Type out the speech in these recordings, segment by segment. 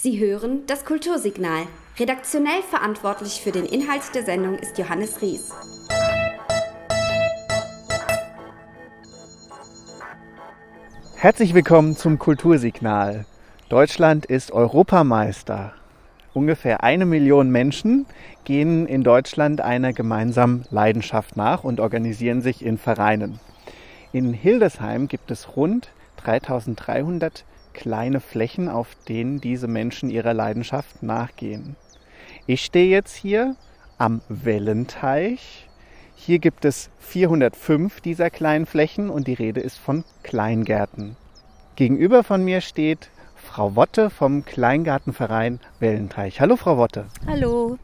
Sie hören das Kultursignal. Redaktionell verantwortlich für den Inhalt der Sendung ist Johannes Ries. Herzlich willkommen zum Kultursignal. Deutschland ist Europameister. Ungefähr 1 Million Menschen gehen in Deutschland einer gemeinsamen Leidenschaft nach und organisieren sich in Vereinen. In Hildesheim gibt es rund 3300 kleine Flächen, auf denen diese Menschen ihrer Leidenschaft nachgehen. Ich stehe jetzt hier am Wellenteich. Hier gibt es 405 dieser kleinen Flächen und die Rede ist von Kleingärten. Gegenüber von mir steht Frau Wotte vom Kleingartenverein Wellenteich. Hallo Frau Wotte. Hallo.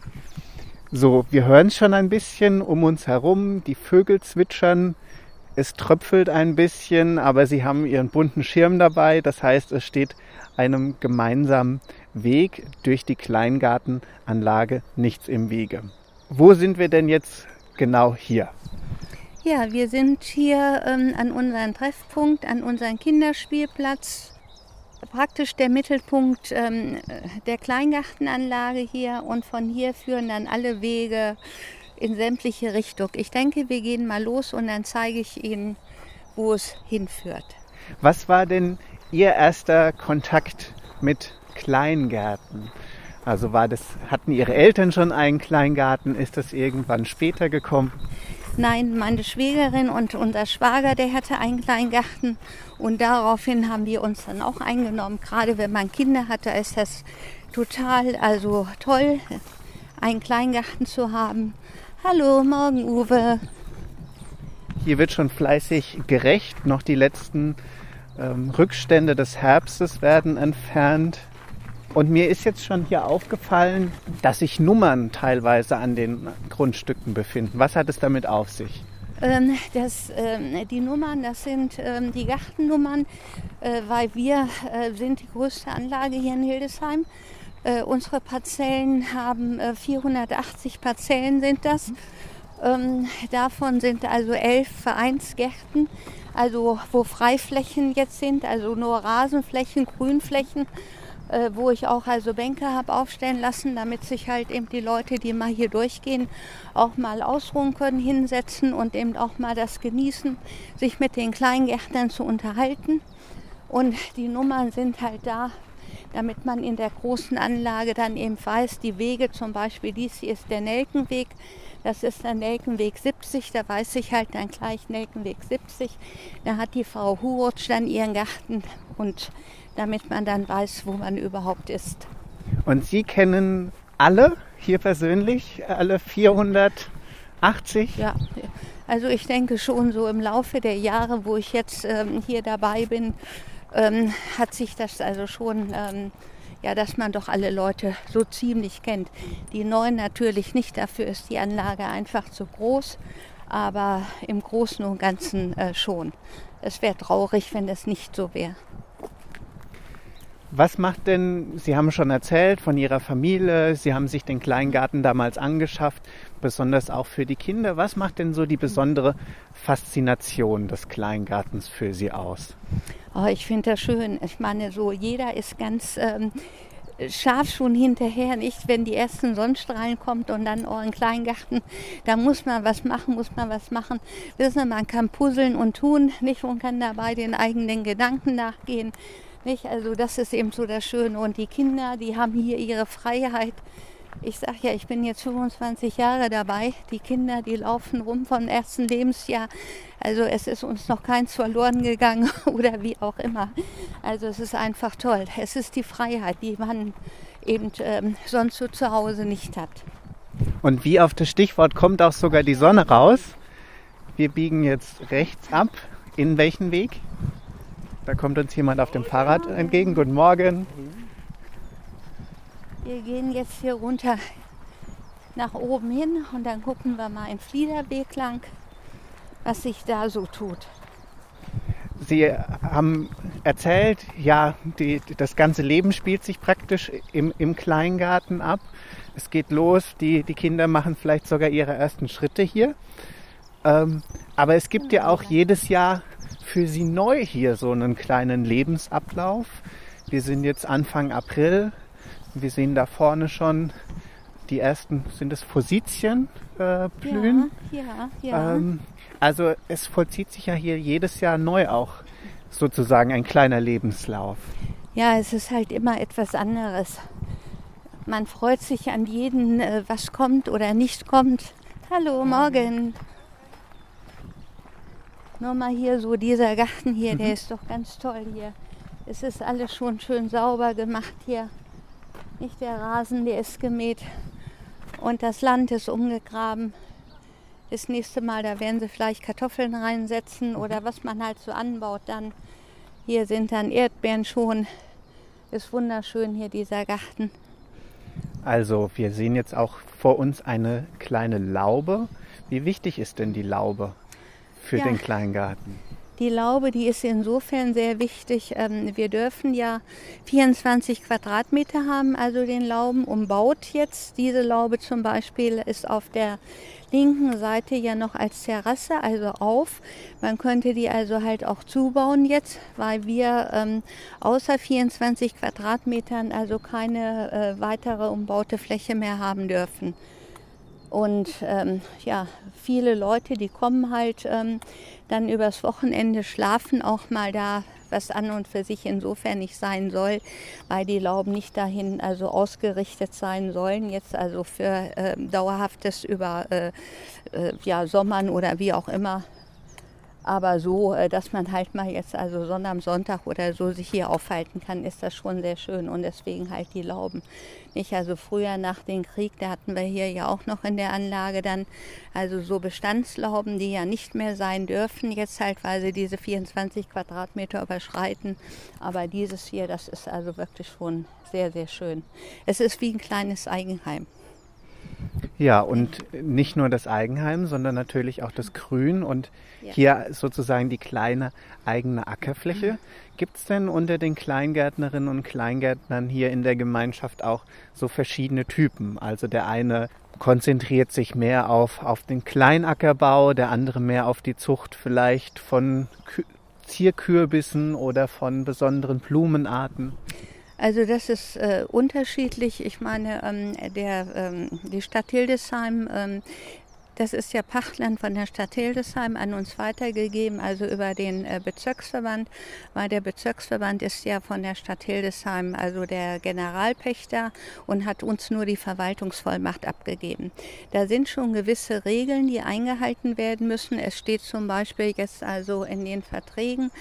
So, wir hören es schon ein bisschen um uns herum, die Vögel zwitschern, es tröpfelt ein bisschen, aber Sie haben Ihren bunten Schirm dabei. Das heißt, es steht einem gemeinsamen Weg durch die Kleingartenanlage nichts im Wege. Wo sind wir denn jetzt genau hier? Ja, wir sind hier an unserem Treffpunkt, an unserem Kinderspielplatz. Praktisch der Mittelpunkt der Kleingartenanlage hier, und von hier führen dann alle Wege in sämtliche Richtungen. Ich denke, wir gehen mal los und dann zeige ich Ihnen, wo es hinführt. Was war denn Ihr erster Kontakt mit Kleingärten? Also hatten Ihre Eltern schon einen Kleingarten? Ist das irgendwann später gekommen? Nein, meine Schwägerin und unser Schwager, der hatte einen Kleingarten, und daraufhin haben wir uns dann auch eingenommen. Gerade wenn man Kinder hat, da ist das total toll, einen Kleingarten zu haben. Hallo, morgen Uwe. Hier wird schon fleißig gerecht. Noch die letzten Rückstände des Herbstes werden entfernt. Und mir ist jetzt schon hier aufgefallen, dass sich Nummern teilweise an den Grundstücken befinden. Was hat es damit auf sich? Die Nummern, das sind die Gartennummern, weil wir sind die größte Anlage hier in Hildesheim. Unsere Parzellen haben 480 Parzellen sind das. Davon sind also 11 Vereinsgärten, also wo Freiflächen jetzt sind, also nur Rasenflächen, Grünflächen, wo ich auch Bänke habe aufstellen lassen, damit sich halt eben die Leute, die mal hier durchgehen, auch mal ausruhen können, hinsetzen und eben auch mal das genießen, sich mit den Kleingärtnern zu unterhalten. Und die Nummern sind halt da, damit man in der großen Anlage dann eben weiß, die Wege, zum Beispiel dies hier ist der Nelkenweg, das ist der Nelkenweg 70, da weiß ich halt dann gleich Nelkenweg 70, da hat die Frau Hurutsch dann ihren Garten, und damit man dann weiß, wo man überhaupt ist. Und Sie kennen alle hier persönlich, alle 480? Ja, also ich denke schon so im Laufe der Jahre, wo ich jetzt hier dabei bin, hat sich das also schon, dass man doch alle Leute so ziemlich kennt. Die Neuen natürlich nicht, dafür ist die Anlage einfach zu groß, aber im Großen und Ganzen schon. Es wäre traurig, wenn es nicht so wäre. Was macht denn, Sie haben schon erzählt von Ihrer Familie, Sie haben sich den Kleingarten damals angeschafft, besonders auch für die Kinder. Was macht denn so die besondere Faszination des Kleingartens für Sie aus? Oh, ich finde das schön. Ich meine, so jeder ist ganz scharf schon hinterher, nicht? Wenn die ersten Sonnenstrahlen kommt und dann einen Kleingarten, da muss man was machen. Wissen Sie, man kann puzzeln und tun, nicht? Und kann dabei den eigenen Gedanken nachgehen. Nicht? Also das ist eben so das Schöne. Und die Kinder, die haben hier ihre Freiheit. Ich sage ja, ich bin jetzt 25 Jahre dabei. Die Kinder, die laufen rum vom ersten Lebensjahr. Also es ist uns noch keins verloren gegangen oder wie auch immer. Also es ist einfach toll. Es ist die Freiheit, die man eben sonst so zu Hause nicht hat. Und wie auf das Stichwort kommt auch sogar die Sonne raus. Wir biegen jetzt rechts ab. In welchen Weg? Da kommt uns jemand auf dem Fahrrad entgegen. Guten Morgen. Wir gehen jetzt hier runter nach oben hin und dann gucken wir mal einen Fliederweg lang, was sich da so tut. Sie haben erzählt, ja, das ganze Leben spielt sich praktisch im Kleingarten ab. Es geht los, die Kinder machen vielleicht sogar ihre ersten Schritte hier. Aber es gibt ja auch jedes Jahr für Sie neu hier so einen kleinen Lebensablauf. Wir sind jetzt Anfang April. Wir sehen da vorne schon die ersten, sind es Forsythien blühen? Ja. Also es vollzieht sich ja hier jedes Jahr neu auch sozusagen ein kleiner Lebenslauf. Ja, es ist halt immer etwas anderes. Man freut sich an jeden, was kommt oder nicht kommt. Hallo, morgen. Nur mal hier so dieser Garten hier, der ist doch ganz toll hier. Es ist alles schon schön sauber gemacht hier. Nicht der Rasen, der ist gemäht und das Land ist umgegraben. Das nächste Mal, da werden sie vielleicht Kartoffeln reinsetzen oder was man halt so anbaut dann. Hier sind dann Erdbeeren schon. Ist wunderschön hier dieser Garten. Also wir sehen jetzt auch vor uns eine kleine Laube. Wie wichtig ist denn die Laube für den Kleingarten? Die Laube, die ist insofern sehr wichtig. Wir dürfen ja 24 Quadratmeter haben, also den Lauben umbaut jetzt. Diese Laube zum Beispiel ist auf der linken Seite ja noch als Terrasse, also auf. Man könnte die also halt auch zubauen jetzt, weil wir außer 24 Quadratmetern also keine weitere umbaute Fläche mehr haben dürfen. Und viele Leute, die kommen halt dann übers Wochenende, schlafen auch mal da, was an und für sich insofern nicht sein soll, weil die Lauben nicht dahin also ausgerichtet sein sollen, jetzt also für dauerhaftes über Sommern oder wie auch immer. Aber so, dass man halt mal jetzt also am Sonntag oder so sich hier aufhalten kann, ist das schon sehr schön und deswegen halt die Lauben. Nicht also früher nach dem Krieg, da hatten wir hier ja auch noch in der Anlage dann also so Bestandslauben, die ja nicht mehr sein dürfen, jetzt halt, weil sie diese 24 Quadratmeter überschreiten. Aber dieses hier, das ist also wirklich schon sehr, sehr schön. Es ist wie ein kleines Eigenheim. Ja, und nicht nur das Eigenheim, sondern natürlich auch das Grün und hier sozusagen die kleine eigene Ackerfläche. Gibt es denn unter den Kleingärtnerinnen und Kleingärtnern hier in der Gemeinschaft auch so verschiedene Typen? Also der eine konzentriert sich mehr auf den Kleinackerbau, der andere mehr auf die Zucht vielleicht von Zierkürbissen oder von besonderen Blumenarten. Also das ist unterschiedlich. Ich meine, die Stadt Hildesheim, das ist ja Pachtland von der Stadt Hildesheim an uns weitergegeben, also über den Bezirksverband, weil der Bezirksverband ist ja von der Stadt Hildesheim, also der Generalpächter und hat uns nur die Verwaltungsvollmacht abgegeben. Da sind schon gewisse Regeln, die eingehalten werden müssen. Es steht zum Beispiel jetzt also in den Verträgen,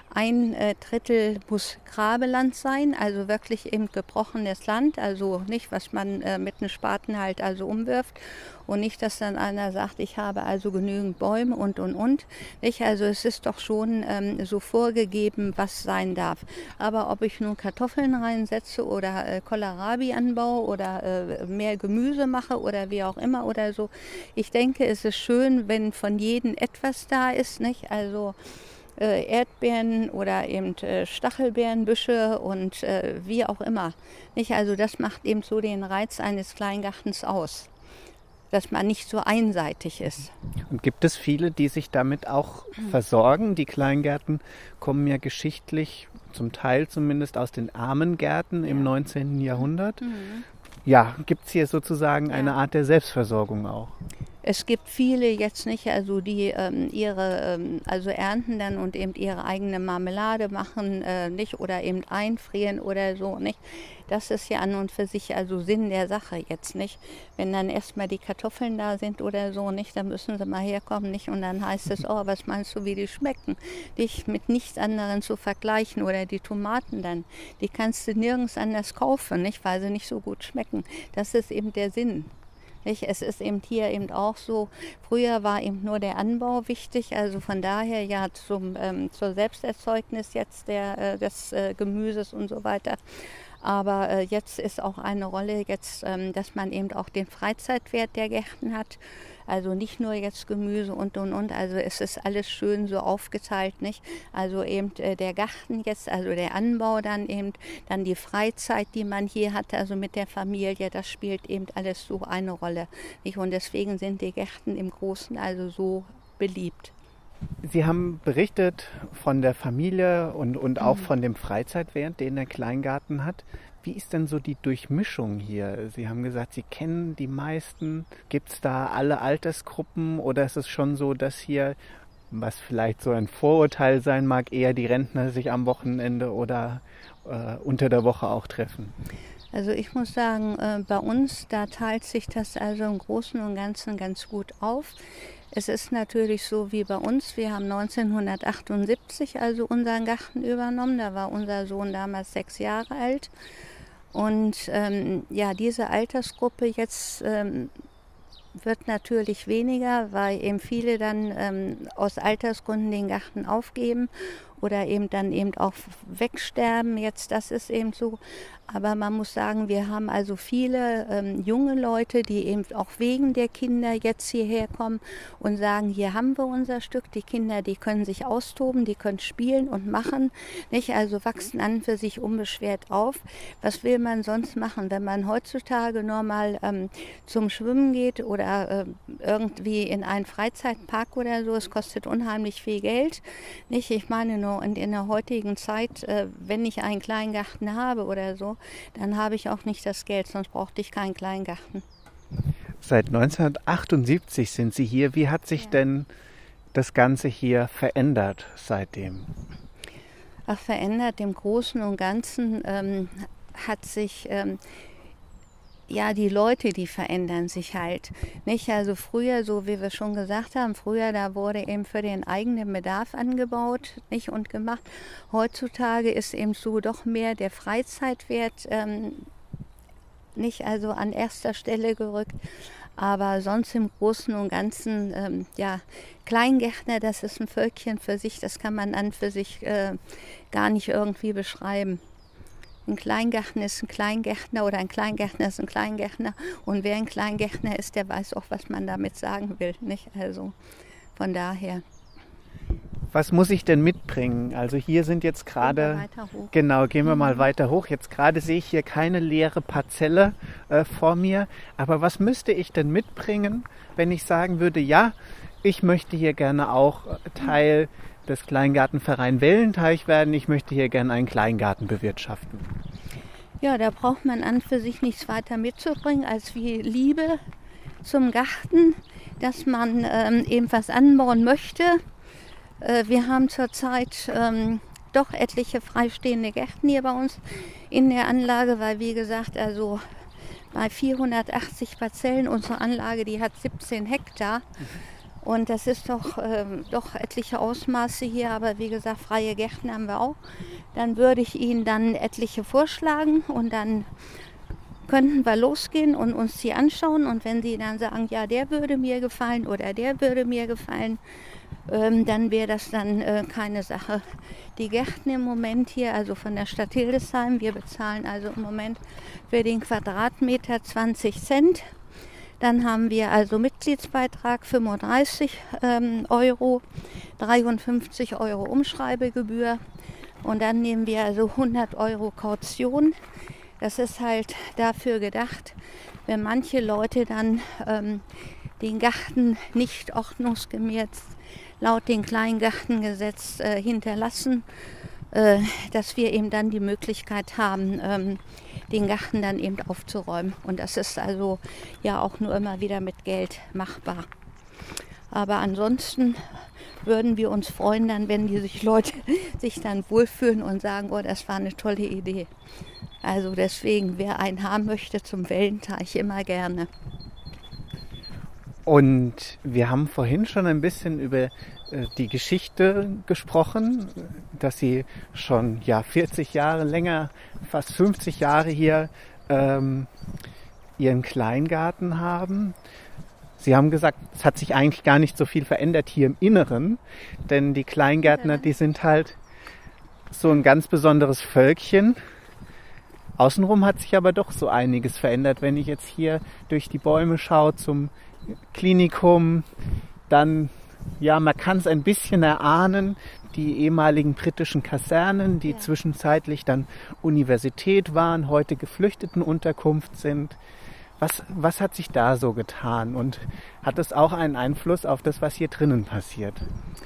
1/3 muss Grabeland sein, also wirklich eben gebrochenes Land, also nicht, was man mit einem Spaten halt also umwirft und nicht, dass dann einer sagt, ich habe also genügend Bäume und. Nicht? Also es ist doch schon so vorgegeben, was sein darf. Aber ob ich nun Kartoffeln reinsetze oder Kohlrabi anbaue oder mehr Gemüse mache oder wie auch immer oder so, ich denke, es ist schön, wenn von jedem etwas da ist, nicht? Also Erdbeeren oder eben Stachelbeerenbüsche und wie auch immer. Nicht? Also das macht eben so den Reiz eines Kleingartens aus, dass man nicht so einseitig ist. Und gibt es viele, die sich damit auch versorgen? Die Kleingärten kommen ja geschichtlich, zum Teil zumindest, aus den armen Gärten im 19. Jahrhundert. Ja, gibt es hier sozusagen eine Art der Selbstversorgung auch? Es gibt viele jetzt nicht, also die ihre also ernten dann und eben ihre eigene Marmelade machen, nicht oder eben einfrieren oder so, nicht. Das ist ja an und für sich also Sinn der Sache jetzt nicht. Wenn dann erstmal die Kartoffeln da sind oder so, nicht, dann müssen sie mal herkommen, nicht, und dann heißt es, oh, was meinst du, wie die schmecken? Dich mit nichts anderem zu vergleichen oder die Tomaten dann, die kannst du nirgends anders kaufen, nicht, weil sie nicht so gut schmecken. Das ist eben der Sinn. Nicht? Es ist eben hier eben auch so, früher war eben nur der Anbau wichtig, also von daher ja zur Selbsterzeugnis jetzt des Gemüses und so weiter. Aber jetzt ist auch eine Rolle jetzt, dass man eben auch den Freizeitwert der Gärten hat. Also nicht nur jetzt Gemüse und. Also es ist alles schön so aufgeteilt, nicht? Also eben der Garten jetzt, also der Anbau dann eben, dann die Freizeit, die man hier hat, also mit der Familie, das spielt eben alles so eine Rolle, nicht? Und deswegen sind die Gärten im Großen also so beliebt. Sie haben berichtet von der Familie und auch von dem Freizeitwert, den der Kleingarten hat. Wie ist denn so die Durchmischung hier? Sie haben gesagt, Sie kennen die meisten. Gibt es da alle Altersgruppen oder ist es schon so, dass hier, was vielleicht so ein Vorurteil sein mag, eher die Rentner sich am Wochenende oder unter der Woche auch treffen? Also ich muss sagen, bei uns, da teilt sich das also im Großen und Ganzen ganz gut auf. Es ist natürlich so wie bei uns, wir haben 1978 also unseren Garten übernommen, da war unser Sohn damals 6 Jahre alt. Und ja, diese Altersgruppe jetzt wird natürlich weniger, weil eben viele dann aus Altersgründen den Garten aufgeben oder eben dann eben auch wegsterben. Jetzt, das ist eben so. Aber man muss sagen, wir haben also viele junge Leute, die eben auch wegen der Kinder jetzt hierher kommen und sagen, hier haben wir unser Stück. Die Kinder, die können sich austoben, die können spielen und machen, nicht? Also wachsen an für sich unbeschwert auf. Was will man sonst machen, wenn man heutzutage nur mal zum Schwimmen geht oder irgendwie in einen Freizeitpark oder so? Es kostet unheimlich viel Geld, nicht? Ich meine nur, und in der heutigen Zeit, wenn ich einen Kleingarten habe oder so, dann habe ich auch nicht das Geld, sonst brauchte ich keinen Kleingarten. Seit 1978 sind Sie hier. Wie hat sich denn das Ganze hier verändert seitdem? Ach, verändert im Großen und Ganzen hat sich... ja, die Leute, die verändern sich halt. Nicht? Also früher, so wie wir schon gesagt haben, früher, da wurde eben für den eigenen Bedarf angebaut, nicht, und gemacht. Heutzutage ist eben so doch mehr der Freizeitwert nicht also an erster Stelle gerückt. Aber sonst im Großen und Ganzen, ja, Kleingärtner, das ist ein Völkchen für sich, das kann man an für sich gar nicht irgendwie beschreiben. Ein Kleingärtner ist ein Kleingärtner oder ein Kleingärtner ist ein Kleingärtner. Und wer ein Kleingärtner ist, der weiß auch, was man damit sagen will, nicht? Also von daher. Was muss ich denn mitbringen? Also hier sind jetzt gerade... Genau, gehen wir mal weiter hoch. Jetzt gerade sehe ich hier keine leere Parzelle vor mir. Aber was müsste ich denn mitbringen, wenn ich sagen würde, ja, ich möchte hier gerne auch Teil des Kleingartenverein Wellenteich werden. Ich möchte hier gerne einen Kleingarten bewirtschaften. Ja, da braucht man an für sich nichts weiter mitzubringen als wie Liebe zum Garten, dass man eben was anbauen möchte. Wir haben zurzeit doch etliche freistehende Gärten hier bei uns in der Anlage, weil wie gesagt, also bei 480 Parzellen, unsere Anlage, die hat 17 Hektar. Und das ist doch etliche Ausmaße hier, aber wie gesagt, freie Gärten haben wir auch. Dann würde ich Ihnen dann etliche vorschlagen und dann könnten wir losgehen und uns die anschauen. Und wenn Sie dann sagen, ja, der würde mir gefallen oder der würde mir gefallen, dann wäre das dann keine Sache. Die Gärten im Moment hier, also von der Stadt Hildesheim, wir bezahlen also im Moment für den Quadratmeter 20 Cent. Dann haben wir also Mitgliedsbeitrag 35 Euro, 53 Euro Umschreibegebühr und dann nehmen wir also 100 Euro Kaution. Das ist halt dafür gedacht, wenn manche Leute dann den Garten nicht ordnungsgemäß laut dem Kleingartengesetz hinterlassen, dass wir eben dann die Möglichkeit haben, den Garten dann eben aufzuräumen. Und das ist also ja auch nur immer wieder mit Geld machbar. Aber ansonsten würden wir uns freuen, dann, wenn die Leute sich dann wohlfühlen und sagen, oh, das war eine tolle Idee. Also deswegen, wer einen haben möchte zum Wellenteich, immer gerne. Und wir haben vorhin schon ein bisschen über die Geschichte gesprochen, dass Sie schon 40 Jahre länger, fast 50 Jahre hier Ihren Kleingarten haben. Sie haben gesagt, es hat sich eigentlich gar nicht so viel verändert hier im Inneren, denn die Kleingärtner, die sind halt so ein ganz besonderes Völkchen. Außenrum hat sich aber doch so einiges verändert. Wenn ich jetzt hier durch die Bäume schaue zum Klinikum, dann, ja, man kann es ein bisschen erahnen, die ehemaligen britischen Kasernen, die zwischenzeitlich dann Universität waren, heute Geflüchtetenunterkunft sind. Was hat sich da so getan und hat es auch einen Einfluss auf das, was hier drinnen passiert?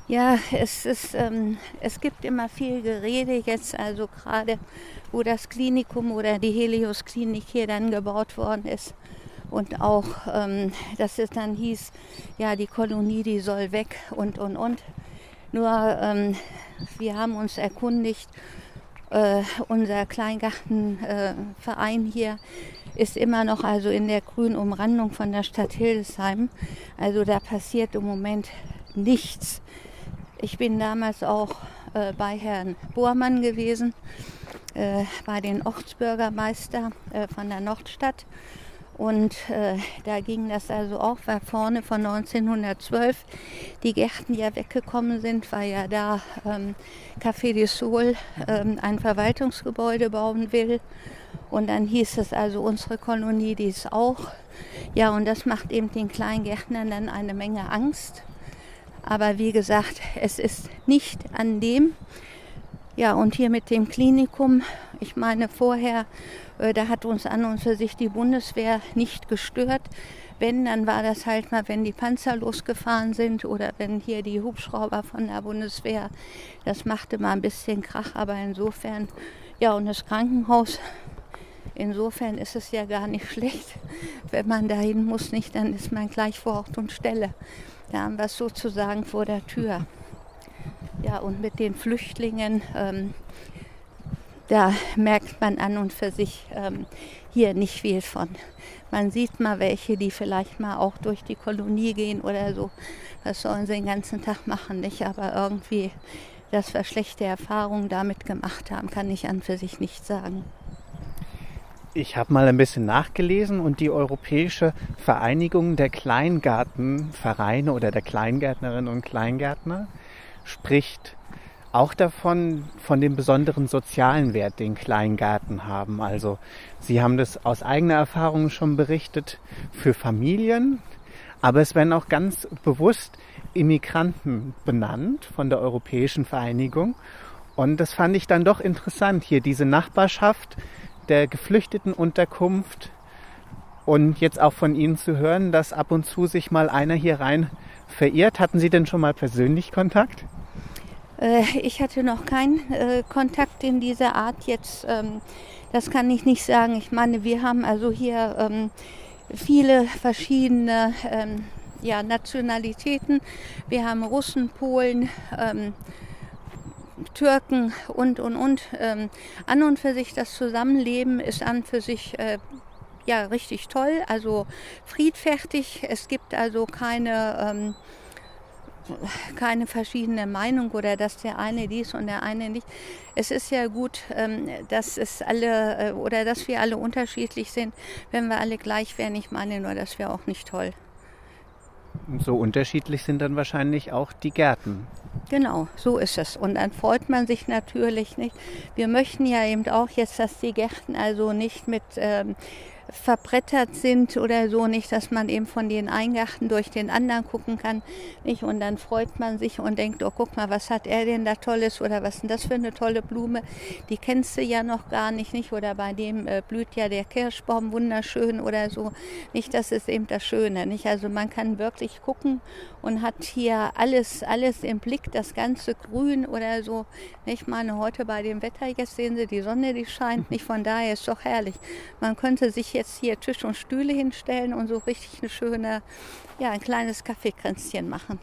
Ja, es gibt immer viel Gerede jetzt, also gerade wo das Klinikum oder die Helios-Klinik hier dann gebaut worden ist. Und auch, dass es dann hieß, ja, die Kolonie, die soll weg und. Nur wir haben uns erkundigt, unser Kleingartenverein hier ist immer noch also in der grünen Umrandung von der Stadt Hildesheim. Also da passiert im Moment nichts. Ich bin damals auch bei Herrn Bormann gewesen, bei den Ortsbürgermeister von der Nordstadt. Und da ging das also auch, weil vorne von 1912 die Gärten ja weggekommen sind, weil ja da Café de Sol ein Verwaltungsgebäude bauen will. Und dann hieß es also, unsere Kolonie, die ist auch. Ja, und das macht eben den Kleingärtnern dann eine Menge Angst. Aber wie gesagt, es ist nicht an dem. Ja, und hier mit dem Klinikum, ich meine vorher, da hat uns an und für sich die Bundeswehr nicht gestört. Wenn, dann war das halt mal, wenn die Panzer losgefahren sind oder wenn hier die Hubschrauber von der Bundeswehr, das machte mal ein bisschen Krach, aber insofern, ja, und das Krankenhaus, insofern ist es ja gar nicht schlecht, wenn man dahin muss, nicht, dann ist man gleich vor Ort und Stelle. Da haben wir es sozusagen vor der Tür. Ja, und mit den Flüchtlingen, da merkt man an und für sich hier nicht viel von. Man sieht mal welche, die vielleicht mal auch durch die Kolonie gehen oder so. Das sollen sie den ganzen Tag machen, nicht? Aber irgendwie, dass wir schlechte Erfahrungen damit gemacht haben, kann ich an für sich nicht sagen. Ich habe mal ein bisschen nachgelesen und die Europäische Vereinigung der Kleingartenvereine oder der Kleingärtnerinnen und Kleingärtner spricht auch davon, von dem besonderen sozialen Wert, den Kleingärten haben. Also Sie haben das aus eigener Erfahrung schon berichtet für Familien, aber es werden auch ganz bewusst Immigranten benannt von der Europäischen Vereinigung. Und das fand ich dann doch interessant, hier diese Nachbarschaft der Geflüchtetenunterkunft und jetzt auch von Ihnen zu hören, dass ab und zu sich mal einer hier rein verirrt. Hatten Sie denn schon mal persönlich Kontakt? Ich hatte noch keinen Kontakt in dieser Art jetzt. Das kann ich nicht sagen. Ich meine, wir haben also hier viele verschiedene Nationalitäten. Wir haben Russen, Polen, Türken und. An und für sich das Zusammenleben ist an für sich richtig toll, also friedfertig. Es gibt also keine verschiedene Meinung oder dass der eine dies und der eine nicht. Es ist ja gut, dass wir alle unterschiedlich sind. Wenn wir alle gleich wären, ich meine nur, das wäre auch nicht toll. Und so unterschiedlich sind dann wahrscheinlich auch die Gärten. Genau, so ist es. Und dann freut man sich natürlich nicht. Wir möchten ja eben auch jetzt, dass die Gärten also nicht mit verbrettert sind oder so, nicht, dass man eben von den einen Garten durch den anderen gucken kann, nicht? Und dann freut man sich und denkt, oh, guck mal, was hat er denn da Tolles oder was ist denn das für eine tolle Blume, die kennst du ja noch gar nicht, oder bei dem blüht ja der Kirschbaum wunderschön oder so, nicht, das ist eben das Schöne, nicht? Also man kann wirklich gucken und hat hier alles im Blick, das ganze Grün oder so. Ich meine, heute bei dem Wetter, jetzt sehen Sie, die Sonne, die scheint nicht, von daher ist doch herrlich. Man könnte sich jetzt hier Tisch und Stühle hinstellen und so richtig eine schöne, ein kleines Kaffeekränzchen machen.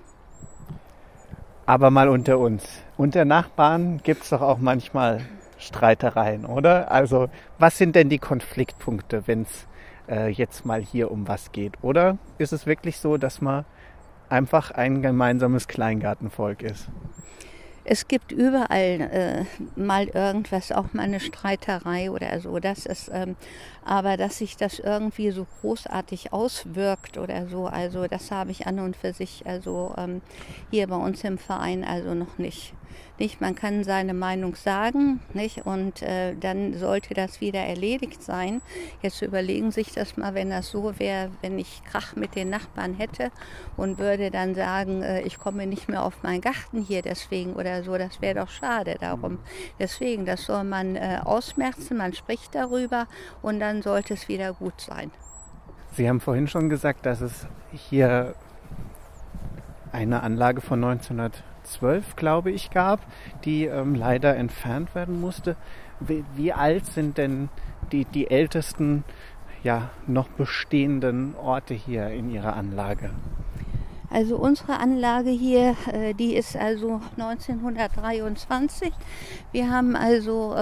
Aber mal unter uns. Unter Nachbarn gibt es doch auch manchmal Streitereien, oder? Also was sind denn die Konfliktpunkte, wenn es jetzt mal hier um was geht? Oder ist es wirklich so, dass man einfach ein gemeinsames Kleingartenvolk ist? Es gibt überall mal irgendwas, auch mal eine Streiterei oder so. Das ist, aber dass sich das irgendwie so großartig auswirkt oder so, also das habe ich an und für sich also hier bei uns im Verein also noch nicht. Man kann seine Meinung sagen, nicht? Und dann sollte das wieder erledigt sein. Jetzt überlegen Sie sich das mal, wenn das so wäre, wenn ich Krach mit den Nachbarn hätte und würde dann sagen, ich komme nicht mehr auf meinen Garten hier deswegen oder so, das wäre doch schade darum. Deswegen, das soll man ausmerzen, man spricht darüber und dann sollte es wieder gut sein. Sie haben vorhin schon gesagt, dass es hier eine Anlage von 1912, glaube ich, gab, die leider entfernt werden musste. Wie alt sind denn die ältesten, ja, noch bestehenden Orte hier in Ihrer Anlage? Also unsere Anlage hier, die ist also 1923. Wir haben also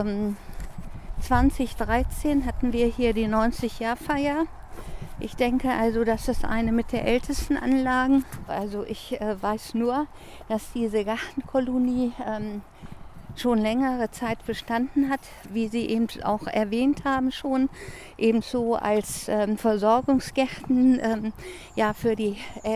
2013 hatten wir hier die 90-Jahr-Feier. Ich denke also, das ist eine mit der ältesten Anlagen. Also ich weiß nur, dass diese Gartenkolonie schon längere Zeit bestanden hat, wie Sie eben auch erwähnt haben schon, ebenso als Versorgungsgärten ja, für die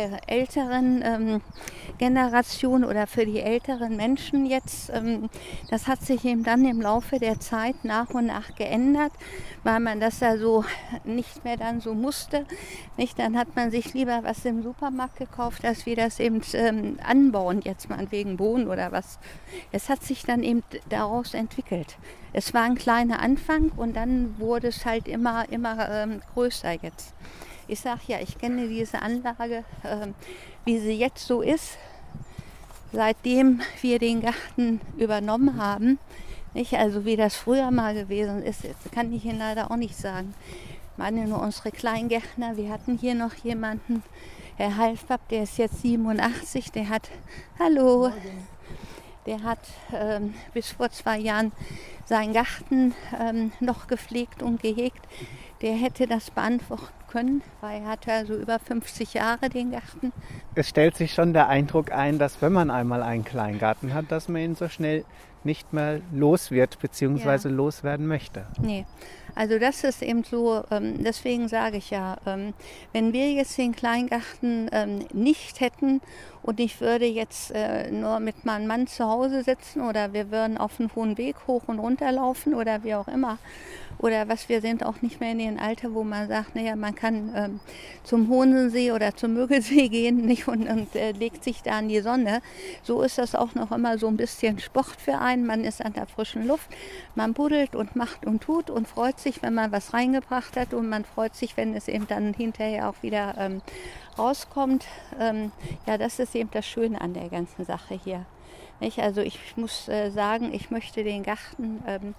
älteren Generationen oder für die älteren Menschen jetzt. Das hat sich eben dann im Laufe der Zeit nach und nach geändert, weil man das ja so nicht mehr dann so musste. Nicht? Dann hat man sich lieber was im Supermarkt gekauft, als wir das eben anbauen, jetzt mal wegen Bohnen oder was. Es hat sich dann eben daraus entwickelt. Es war ein kleiner Anfang und dann wurde es halt immer größer jetzt. Ich sage ja, ich kenne diese Anlage, wie sie jetzt so ist, seitdem wir den Garten übernommen haben. Nicht? Also wie das früher mal gewesen ist, kann ich Ihnen leider auch nicht sagen. Ich meine nur unsere Kleingärtner, wir hatten hier noch jemanden, Herr Halfab, der ist jetzt 87, der hat, hallo, der hat bis vor 2 Jahren seinen Garten noch gepflegt und gehegt. Der hätte das beantworten können, weil er hatte also über 50 Jahre den Garten. Es stellt sich schon der Eindruck ein, dass wenn man einmal einen Kleingarten hat, dass man ihn so schnell nicht mehr los wird bzw. loswerden möchte. Nee, also das ist eben so, deswegen sage ich ja, wenn wir jetzt den Kleingarten nicht hätten und ich würde jetzt nur mit meinem Mann zu Hause sitzen oder wir würden auf einen hohen Weg hoch und runter laufen oder wie auch immer, oder was, wir sind auch nicht mehr in dem Alter, wo man sagt, naja, man kann zum Hohensee oder zum Mögelsee gehen nicht, und legt sich da in die Sonne. So ist das auch noch immer so ein bisschen Sport für einen. Man ist an der frischen Luft, man buddelt und macht und tut und freut sich, wenn man was reingebracht hat, und man freut sich, wenn es eben dann hinterher auch wieder rauskommt. Ja, das ist eben das Schöne an der ganzen Sache hier. Nicht? Also ich muss sagen, ich möchte den Garten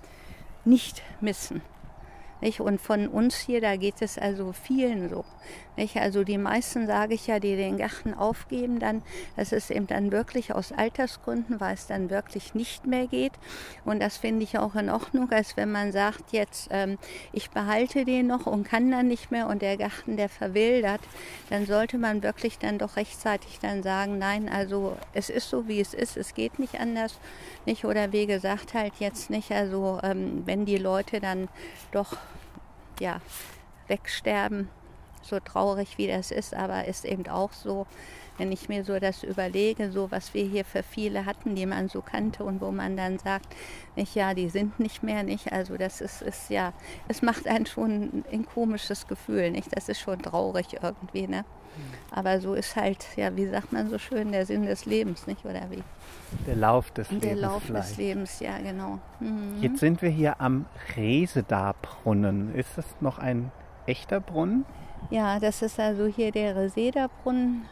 nicht missen. Nicht? Und von uns hier, da geht es also vielen so. Nicht? Also die meisten, sage ich ja, die den Garten aufgeben, dann, das ist eben dann wirklich aus Altersgründen, weil es dann wirklich nicht mehr geht. Und das finde ich auch in Ordnung, als wenn man sagt, jetzt ich behalte den noch und kann dann nicht mehr und der Garten, der verwildert, dann sollte man wirklich dann doch rechtzeitig dann sagen, nein, also es ist so, wie es ist, es geht nicht anders. Nicht? Oder wie gesagt, halt jetzt nicht, also wenn die Leute dann doch ja, wegsterben, so traurig wie das ist, aber ist eben auch so, wenn ich mir so das überlege, so was wir hier für viele hatten, die man so kannte und wo man dann sagt, nicht, ja, die sind nicht mehr, nicht, also das ist ja, es macht einen schon ein komisches Gefühl, nicht, das ist schon traurig irgendwie, ne? Aber so ist halt, ja, wie sagt man so schön, der Sinn des Lebens, nicht, oder wie? Der Lauf des Lebens. Der Lauf des Lebens, ja, genau. Mhm. Jetzt sind wir hier am Reseda-Brunnen. Ist das noch ein echter Brunnen? Ja, das ist also hier der Reseda-Brunnen.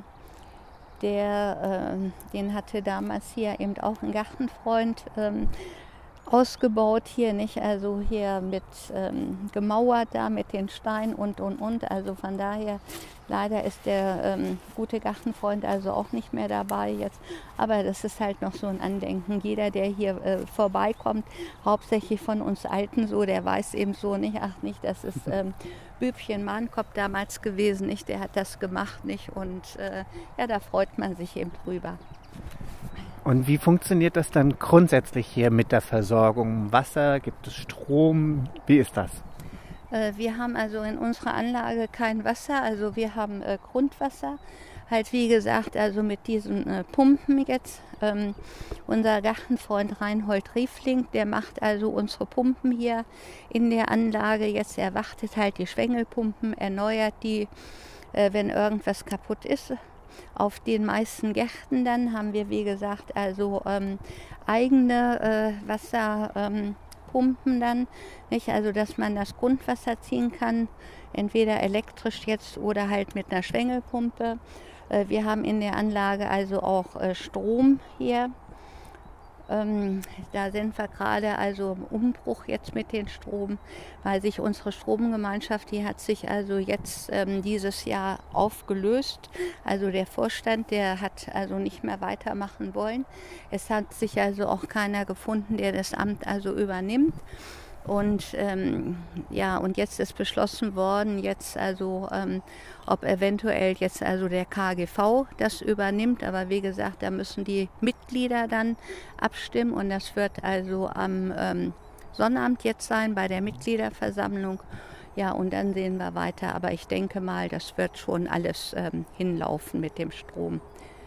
Den hatte damals hier eben auch ein Gartenfreund ausgebaut hier, nicht, also hier mit gemauert da mit den Steinen und, also von daher, leider ist der gute Gartenfreund also auch nicht mehr dabei jetzt, aber das ist halt noch so ein Andenken. Jeder, der hier vorbeikommt, hauptsächlich von uns Alten so, der weiß eben so nicht, ach nicht, das ist Bübchen Mahnkopf damals gewesen, nicht, der hat das gemacht, nicht, und ja, da freut man sich eben drüber. Und wie funktioniert das dann grundsätzlich hier mit der Versorgung? Wasser, gibt es Strom? Wie ist das? Wir haben also in unserer Anlage kein Wasser, also wir haben Grundwasser. Halt wie gesagt, also mit diesen Pumpen jetzt. Unser Gartenfreund Reinhold Riefling, der macht also unsere Pumpen hier in der Anlage. Jetzt er wartet halt die Schwengelpumpen, erneuert die, wenn irgendwas kaputt ist. Auf den meisten Gärten dann haben wir, wie gesagt, also eigene Wasserpumpen dann, nicht? Also dass man das Grundwasser ziehen kann, entweder elektrisch jetzt oder halt mit einer Schwengelpumpe. Wir haben in der Anlage also auch Strom hier. Da sind wir gerade also im Umbruch jetzt mit dem Strom, weil sich unsere Stromgemeinschaft, die hat sich also jetzt dieses Jahr aufgelöst. Also der Vorstand, der hat also nicht mehr weitermachen wollen. Es hat sich also auch keiner gefunden, der das Amt also übernimmt. Und und jetzt ist beschlossen worden, jetzt also ob eventuell jetzt also der KGV das übernimmt. Aber wie gesagt, da müssen die Mitglieder dann abstimmen und das wird also am Sonnabend jetzt sein bei der Mitgliederversammlung. Ja, und dann sehen wir weiter. Aber ich denke mal, das wird schon alles hinlaufen mit dem Strom.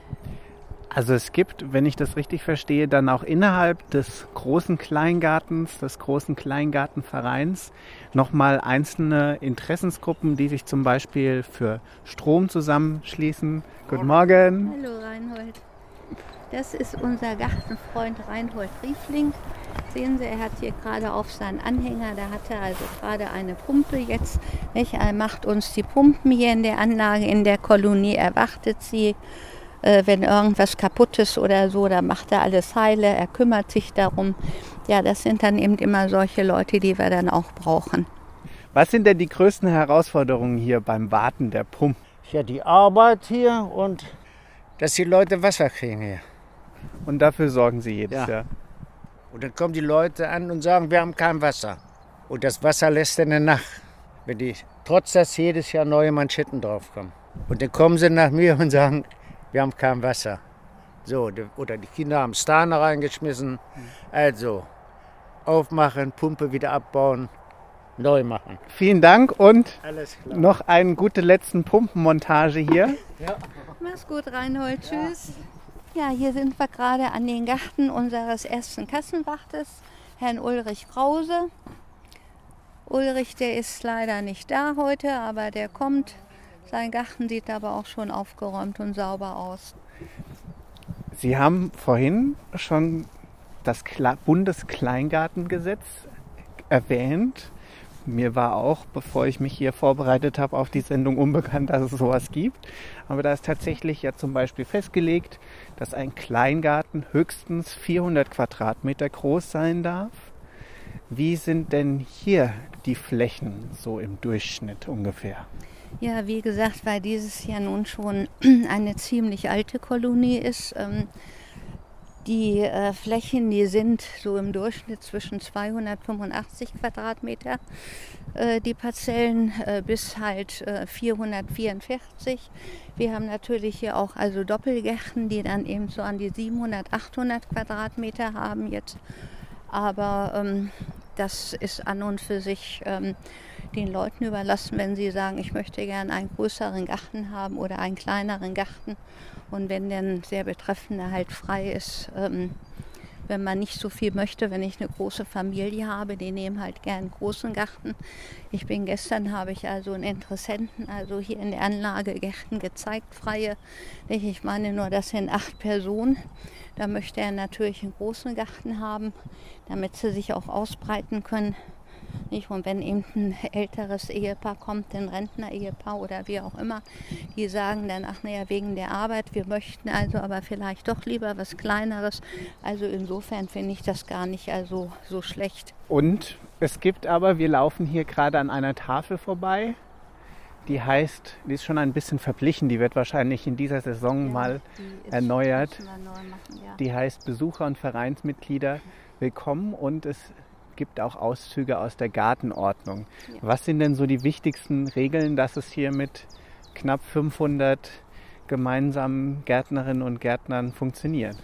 Also es gibt, wenn ich das richtig verstehe, dann auch innerhalb des großen Kleingartens, des großen Kleingartenvereins nochmal einzelne Interessensgruppen, die sich zum Beispiel für Strom zusammenschließen. Guten Morgen. Hallo Reinhold. Das ist unser Gartenfreund Reinhold Riefling. Sehen Sie, er hat hier gerade auf seinen Anhänger, da hat er also gerade eine Pumpe jetzt. Nicht? Er macht uns die Pumpen hier in der Anlage, in der Kolonie, er wartet sie. Wenn irgendwas kaputt ist oder so, dann macht er alles heile, er kümmert sich darum. Ja, das sind dann eben immer solche Leute, die wir dann auch brauchen. Was sind denn die größten Herausforderungen hier beim Warten der Pumpen? Ja, die Arbeit hier und dass die Leute Wasser kriegen hier. Und dafür sorgen Sie jedes Jahr. Und dann kommen die Leute an und sagen, wir haben kein Wasser. Und das Wasser lässt dann nach, wenn die trotz dass jedes Jahr neue Manschetten draufkommen. Und dann kommen sie nach mir und sagen, wir haben kein Wasser. So, oder die Kinder haben Stane reingeschmissen. Also, aufmachen, Pumpe wieder abbauen, neu machen. Vielen Dank und Alles klar. noch eine gute letzten Pumpenmontage hier. Ja. Mach's gut, Reinhold. Tschüss. Ja, hier sind wir gerade an den Garten unseres ersten Kassenwartes, Herrn Ulrich Krause. Ulrich, der ist leider nicht da heute, aber der kommt. Sein Garten sieht aber auch schon aufgeräumt und sauber aus. Sie haben vorhin schon das Bundeskleingartengesetz erwähnt. Mir war auch, bevor ich mich hier vorbereitet habe auf die Sendung, unbekannt, dass es sowas gibt. Aber da ist tatsächlich ja zum Beispiel festgelegt, dass ein Kleingarten höchstens 400 Quadratmeter groß sein darf. Wie sind denn hier die Flächen so im Durchschnitt ungefähr? Ja, wie gesagt, weil dieses ja nun schon eine ziemlich alte Kolonie ist. Die Flächen, die sind so im Durchschnitt zwischen 285 Quadratmeter, die Parzellen bis halt 444. Wir haben natürlich hier auch also Doppelgärten, die dann eben so an die 700, 800 Quadratmeter haben jetzt. Aber das ist an und für sich den Leuten überlassen, wenn sie sagen, ich möchte gerne einen größeren Garten haben oder einen kleineren Garten. Und wenn dann der Betreffende halt frei ist, wenn man nicht so viel möchte, wenn ich eine große Familie habe, die nehmen halt gern einen großen Garten. Gestern habe ich also einen Interessenten, also hier in der Anlage Gärten gezeigt, freie. Ich meine nur, das sind 8 Personen. Da möchte er natürlich einen großen Garten haben, damit sie sich auch ausbreiten können. Und wenn eben ein älteres Ehepaar kommt, ein Rentner-Ehepaar oder wie auch immer, die sagen dann, ach naja, wegen der Arbeit, wir möchten also aber vielleicht doch lieber was Kleineres. Also insofern finde ich das gar nicht also so schlecht. Und es gibt aber, wir laufen hier gerade an einer Tafel vorbei, die ist schon ein bisschen verblichen, die wird wahrscheinlich in dieser Saison mal erneuert. Die heißt Besucher und Vereinsmitglieder willkommen und es gibt auch Auszüge aus der Gartenordnung. Ja. Was sind denn so die wichtigsten Regeln, dass es hier mit knapp 500 gemeinsamen Gärtnerinnen und Gärtnern funktioniert?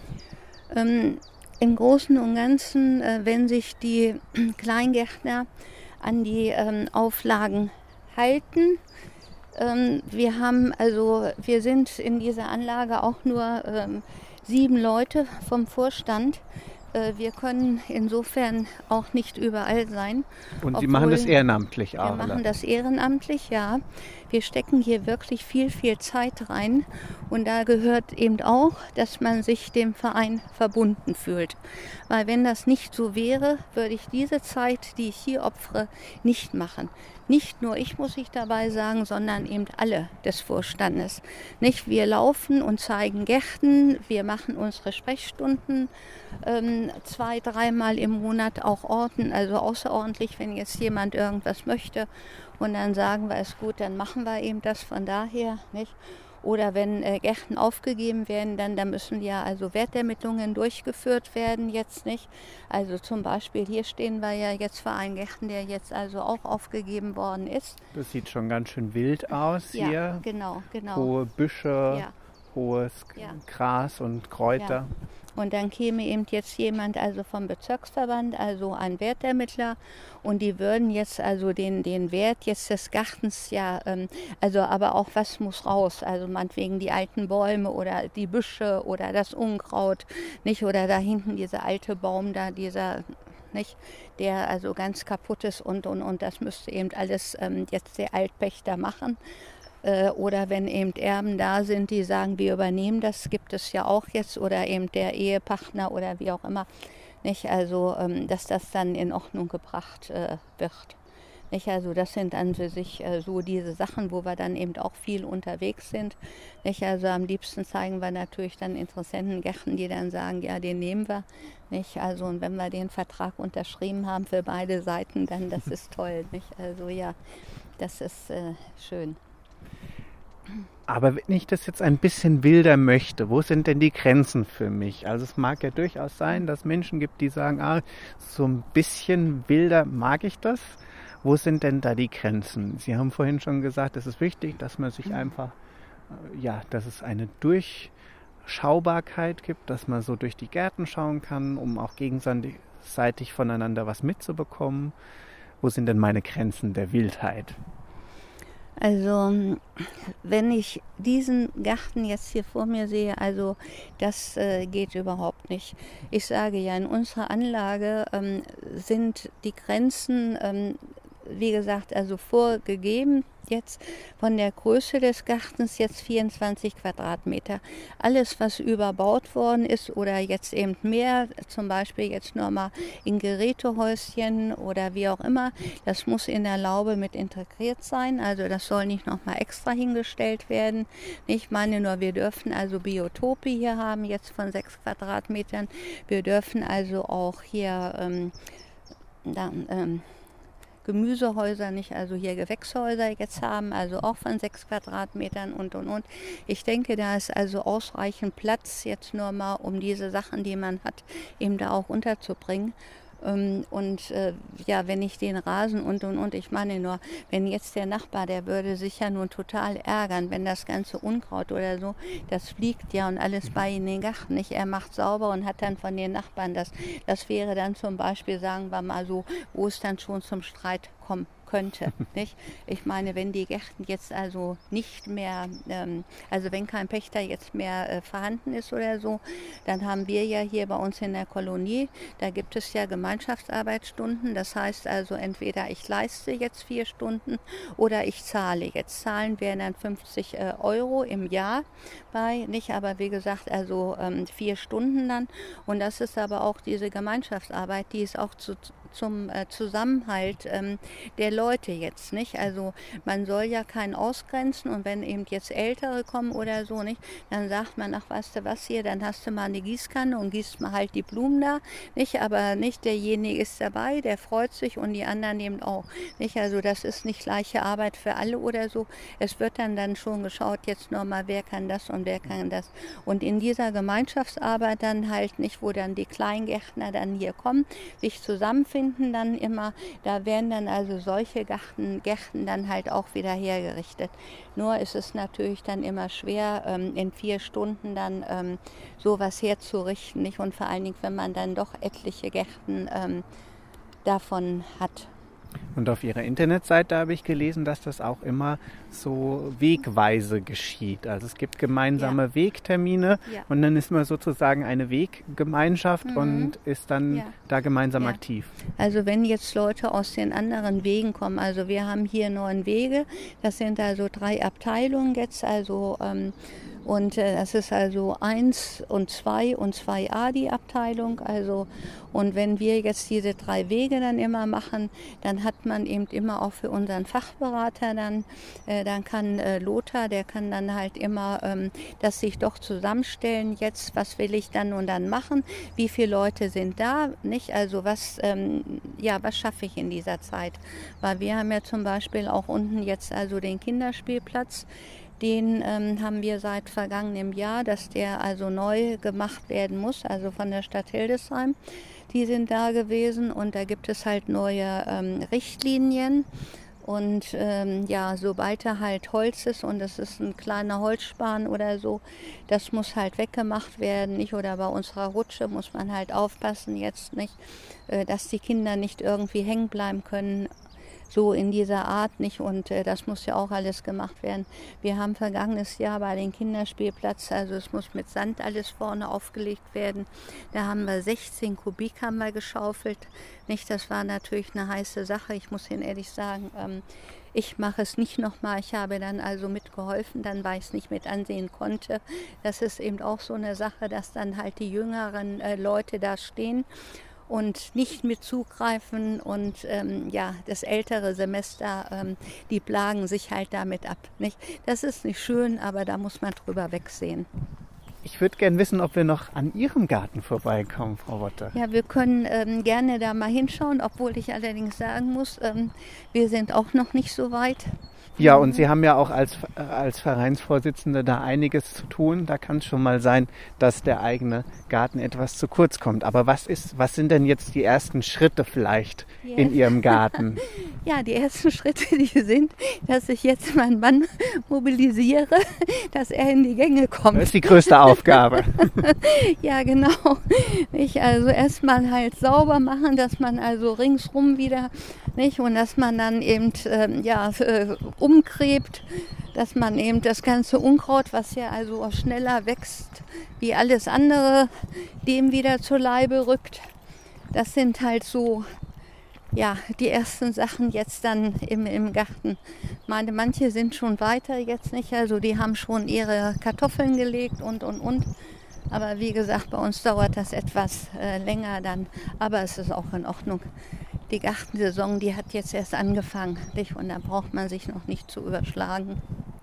Im Großen und Ganzen, wenn sich die Kleingärtner an die Auflagen halten, wir sind in dieser Anlage auch nur 7 Leute vom Vorstand, Wir können insofern auch nicht überall sein. Und Sie machen das ehrenamtlich auch? Wir machen das ehrenamtlich, ja. Wir stecken hier wirklich viel, viel Zeit rein. Und da gehört eben auch, dass man sich dem Verein verbunden fühlt. Weil wenn das nicht so wäre, würde ich diese Zeit, die ich hier opfere, nicht machen. Nicht nur ich, muss ich dabei sagen, sondern eben alle des Vorstandes. Nicht? Wir laufen und zeigen Gärten, wir machen unsere Sprechstunden 2-, 3-mal im Monat auch orten, also außerordentlich, wenn jetzt jemand irgendwas möchte und dann sagen wir, ist gut, dann machen wir eben das von daher, nicht? Oder wenn Gärten aufgegeben werden, dann müssen ja also Wertermittlungen durchgeführt werden, jetzt nicht. Also zum Beispiel hier stehen wir ja jetzt für einen Gärten, der jetzt also auch aufgegeben worden ist. Das sieht schon ganz schön wild aus hier. Ja, genau. Hohe Büsche, ja. Hohes Gras und Kräuter. Ja. Und dann käme eben jetzt jemand also vom Bezirksverband, also ein Wertermittler, und die würden jetzt also den Wert jetzt des Gartens also aber auch was muss raus, also meinetwegen die alten Bäume oder die Büsche oder das Unkraut, nicht, oder da hinten dieser alte Baum da, dieser, nicht, der also ganz kaputt ist und das müsste eben alles jetzt der Altpächter machen. Oder wenn eben Erben da sind, die sagen, wir übernehmen das, gibt es ja auch jetzt, oder eben der Ehepartner oder wie auch immer, nicht? Also dass das dann in Ordnung gebracht wird. Nicht? Also das sind an für sich so diese Sachen, wo wir dann eben auch viel unterwegs sind. Nicht? Also am liebsten zeigen wir natürlich dann Interessentengärten, die dann sagen, ja, den nehmen wir. Nicht? Also und wenn wir den Vertrag unterschrieben haben für beide Seiten, dann das ist toll. Nicht? Also ja, das ist schön. Aber wenn ich das jetzt ein bisschen wilder möchte, wo sind denn die Grenzen für mich? Also es mag ja durchaus sein, dass Menschen gibt, die sagen, so ein bisschen wilder mag ich das. Wo sind denn da die Grenzen? Sie haben vorhin schon gesagt, es ist wichtig, dass man sich einfach, dass es eine Durchschaubarkeit gibt, dass man so durch die Gärten schauen kann, um auch gegenseitig voneinander was mitzubekommen. Wo sind denn meine Grenzen der Wildheit? Also wenn ich diesen Garten jetzt hier vor mir sehe, also das geht überhaupt nicht. Ich sage ja, in unserer Anlage sind die Grenzen, wie gesagt, also vorgegeben. Jetzt von der Größe des Gartens jetzt 24 Quadratmeter. Alles, was überbaut worden ist oder jetzt eben mehr, zum Beispiel jetzt nur mal in Gerätehäuschen oder wie auch immer, das muss in der Laube mit integriert sein. Also das soll nicht nochmal extra hingestellt werden. Ich meine nur, wir dürfen also Biotope hier haben, jetzt von 6 Quadratmetern. Wir dürfen also auch hier Gemüsehäuser, nicht, also hier Gewächshäuser jetzt haben, also auch von 6 Quadratmetern und. Ich denke, da ist also ausreichend Platz jetzt nur mal, um diese Sachen, die man hat, eben da auch unterzubringen. Wenn ich den Rasen und, ich meine nur, wenn jetzt der Nachbar, der würde sich ja nun total ärgern, wenn das ganze Unkraut oder so, das fliegt ja und alles bei in den Garten, nicht? Er macht sauber und hat dann von den Nachbarn das wäre dann zum Beispiel, sagen wir mal so, wo es dann schon zum Streit kommen könnte. Nicht? Ich meine, wenn die Gärten jetzt also nicht mehr, also wenn kein Pächter jetzt mehr vorhanden ist oder so, dann haben wir ja hier bei uns in der Kolonie, da gibt es ja Gemeinschaftsarbeitsstunden. Das heißt also, entweder ich leiste jetzt 4 Stunden oder ich zahle. Jetzt zahlen wir dann 50 € im Jahr bei, nicht? Aber wie gesagt, also 4 Stunden dann. Und das ist aber auch diese Gemeinschaftsarbeit, die ist auch zum Zusammenhalt der Leute jetzt, nicht? Also man soll ja keinen ausgrenzen, und wenn eben jetzt Ältere kommen oder so, nicht, dann sagt man, ach, weißt du was hier, dann hast du mal eine Gießkanne und gießt mal halt die Blumen da, nicht? Aber nicht derjenige ist dabei, der freut sich, und die anderen eben auch, nicht? Also das ist nicht gleiche Arbeit für alle oder so. Es wird dann schon geschaut, jetzt nochmal, wer kann das und wer kann das. Und in dieser Gemeinschaftsarbeit dann halt nicht, wo dann die Kleingärtner dann hier kommen, sich zusammenfinden dann immer, da werden dann also solche Gärten dann halt auch wieder hergerichtet. Nur ist es natürlich dann immer schwer, in 4 Stunden dann sowas herzurichten, nicht? Und vor allen Dingen, wenn man dann doch etliche Gärten davon hat. Und auf Ihrer Internetseite habe ich gelesen, dass das auch immer so wegweise geschieht. Also es gibt gemeinsame Wegtermine und dann ist man sozusagen eine Weggemeinschaft und ist dann da gemeinsam aktiv. Also wenn jetzt Leute aus den anderen Wegen kommen, also wir haben hier 9 Wege, das sind also 3 Abteilungen jetzt, also und das ist also 1 und 2 und 2a die Abteilung. Also, und wenn wir jetzt diese 3 Wege dann immer machen, dann hat man eben immer auch für unseren Fachberater dann kann Lothar, der kann dann halt immer das sich doch zusammenstellen, jetzt was will ich dann und dann machen, wie viele Leute sind da, nicht? Also was schaffe ich in dieser Zeit? Weil wir haben ja zum Beispiel auch unten jetzt also den Kinderspielplatz. Den haben wir seit vergangenem Jahr, dass der also neu gemacht werden muss, also von der Stadt Hildesheim. Die sind da gewesen und da gibt es halt neue Richtlinien. Und sobald da halt Holz ist und es ist ein kleiner Holzspan oder so, das muss halt weggemacht werden, nicht? Oder bei unserer Rutsche muss man halt aufpassen jetzt nicht, dass die Kinder nicht irgendwie hängen bleiben können. So in dieser Art nicht und das muss ja auch alles gemacht werden. Wir haben vergangenes Jahr bei den Kinderspielplatz, also es muss mit Sand alles vorne aufgelegt werden. Da haben wir 16 Kubik haben wir geschaufelt. Nicht, das war natürlich eine heiße Sache. Ich muss Ihnen ehrlich sagen, ich mache es nicht nochmal. Ich habe dann also mitgeholfen, dann weil ich es nicht mit ansehen konnte. Das ist eben auch so eine Sache, dass dann halt die jüngeren Leute da stehen und nicht mit zugreifen und das ältere Semester, die plagen sich halt damit ab. Nicht? Das ist nicht schön, aber da muss man drüber wegsehen. Ich würde gerne wissen, ob wir noch an Ihrem Garten vorbeikommen, Frau Wotte. Ja, wir können gerne da mal hinschauen, obwohl ich allerdings sagen muss, wir sind auch noch nicht so weit. Ja, und Sie haben ja auch als Vereinsvorsitzende da einiges zu tun. Da kann es schon mal sein, dass der eigene Garten etwas zu kurz kommt. Aber was sind denn jetzt die ersten Schritte vielleicht in Ihrem Garten? Ja, die ersten Schritte, die sind, dass ich jetzt meinen Mann mobilisiere, dass er in die Gänge kommt. Das ist die größte Aufgabe. Ja, genau. Also erstmal halt sauber machen, dass man also ringsrum wieder, nicht? Und dass man dann eben umgräbt, dass man eben das ganze Unkraut, was ja also auch schneller wächst wie alles andere, dem wieder zur Leibe rückt. Das sind halt so die ersten Sachen jetzt dann im Garten. Manche sind schon weiter jetzt nicht, also die haben schon ihre Kartoffeln gelegt und. Aber wie gesagt, bei uns dauert das etwas länger dann, aber es ist auch in Ordnung. Die Gartensaison, die hat jetzt erst angefangen, nicht? Und da braucht man sich noch nicht zu überschlagen.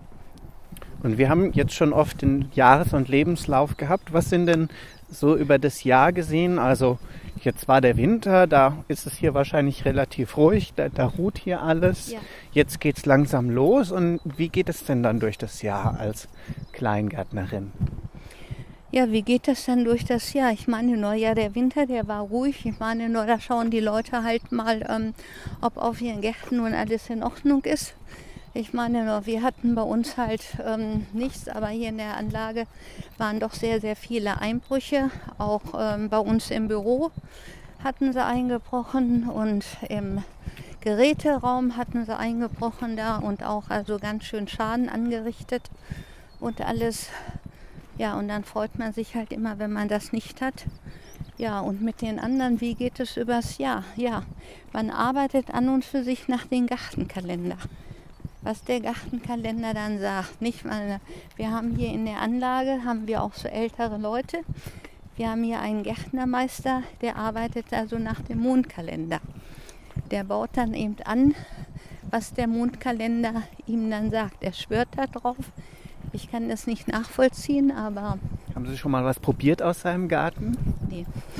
Und wir haben jetzt schon oft den Jahres- und Lebenslauf gehabt. Was sind denn so über das Jahr gesehen? Also jetzt war der Winter, da ist es hier wahrscheinlich relativ ruhig, da ruht hier alles. Ja. Jetzt geht es langsam los. Und wie geht es denn dann durch das Jahr als Kleingärtnerin? Ja, wie geht das dann durch das Jahr? Ich meine, der Winter, der war ruhig. Ich meine, da schauen die Leute halt mal, ob auf ihren Gärten nun alles in Ordnung ist. Ich meine, wir hatten bei uns halt nichts, aber hier in der Anlage waren doch sehr, sehr viele Einbrüche. Auch bei uns im Büro hatten sie eingebrochen und im Geräteraum hatten sie eingebrochen da und auch also ganz schön Schaden angerichtet und alles. Ja, und dann freut man sich halt immer, wenn man das nicht hat. Ja, und mit den anderen, wie geht es übers Jahr? Ja, man arbeitet an und für sich nach dem Gartenkalender. Was der Gartenkalender dann sagt. Nicht? Wir haben hier in der Anlage, haben wir auch so ältere Leute. Wir haben hier einen Gärtnermeister, der arbeitet also nach dem Mondkalender. Der baut dann eben an, was der Mondkalender ihm dann sagt. Er schwört da drauf. Ich kann das nicht nachvollziehen, aber... Haben Sie schon mal was probiert aus seinem Garten? Nee.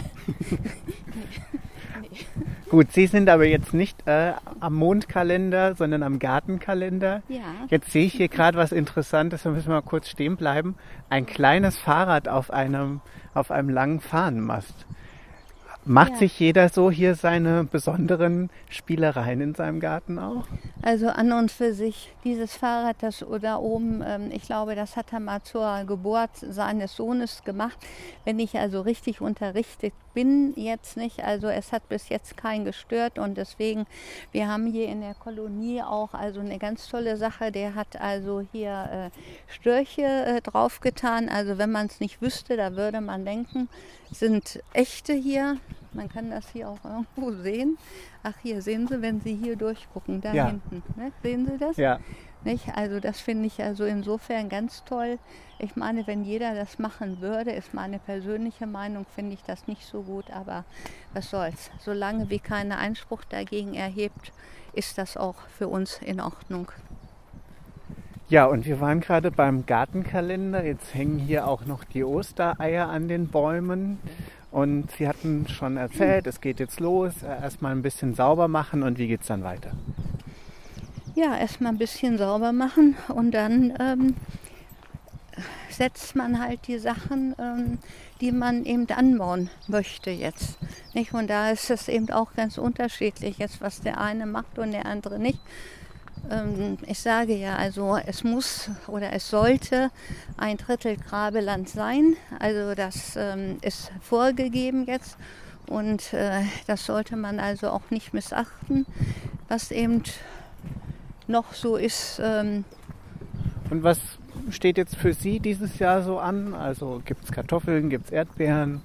Nee. Gut, Sie sind aber jetzt nicht am Mondkalender, sondern am Gartenkalender. Ja. Jetzt sehe ich hier gerade was Interessantes, da müssen wir mal kurz stehen bleiben. Ein kleines Fahrrad auf einem langen Fahnenmast. Macht sich jeder so hier seine besonderen Spielereien in seinem Garten auch? Also an und für sich, dieses Fahrrad, das da oben, ich glaube, das hat er mal zur Geburt seines Sohnes gemacht. Wenn ich also richtig unterrichtet Spinnen jetzt nicht. Also es hat bis jetzt keinen gestört und deswegen, wir haben hier in der Kolonie auch also eine ganz tolle Sache. Der hat also hier Störche draufgetan. Also wenn man es nicht wüsste, da würde man denken, sind echte hier. Man kann das hier auch irgendwo sehen. Ach, hier sehen Sie, wenn Sie hier durchgucken, da hinten. Ne? Sehen Sie das? Ja. Nicht? Also das finde ich also insofern ganz toll. Ich meine, wenn jeder das machen würde, ist meine persönliche Meinung, finde ich das nicht so gut. Aber was soll's. Solange wie keiner Einspruch dagegen erhebt, ist das auch für uns in Ordnung. Ja, und wir waren gerade beim Gartenkalender. Jetzt hängen hier auch noch die Ostereier an den Bäumen. Und Sie hatten schon erzählt, es geht jetzt los. Erstmal ein bisschen sauber machen und wie geht's dann weiter? Ja, erstmal ein bisschen sauber machen und dann setzt man halt die Sachen, die man eben anbauen möchte jetzt. Nicht? Und da ist es eben auch ganz unterschiedlich, jetzt was der eine macht und der andere nicht. Ich sage ja, also es muss oder es sollte 1/3 Grabeland sein. Also das ist vorgegeben jetzt und das sollte man also auch nicht missachten, was eben noch so ist. Und was steht jetzt für Sie dieses Jahr so an? Also gibt es Kartoffeln, gibt es Erdbeeren?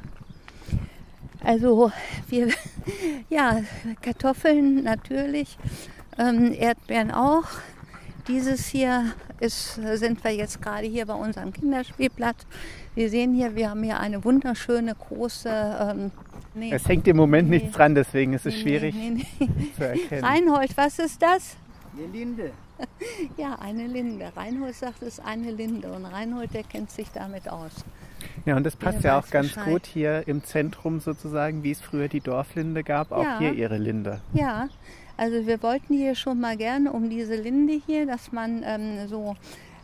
Also ja, Kartoffeln natürlich, Erdbeeren auch. Dieses hier sind wir jetzt gerade hier bei unserem Kinderspielplatz. Wir sehen hier, wir haben hier eine wunderschöne große... Es hängt im Moment nichts dran, deswegen ist es schwierig zu erkennen. Reinhold, was ist das? Eine Linde. Ja, eine Linde. Reinhold sagt, es ist eine Linde und Reinhold, der kennt sich damit aus. Ja, und das passt ja auch ganz gut hier im Zentrum sozusagen, wie es früher die Dorflinde gab, auch hier Ihre Linde. Ja, also wir wollten hier schon mal gerne um diese Linde hier, dass man so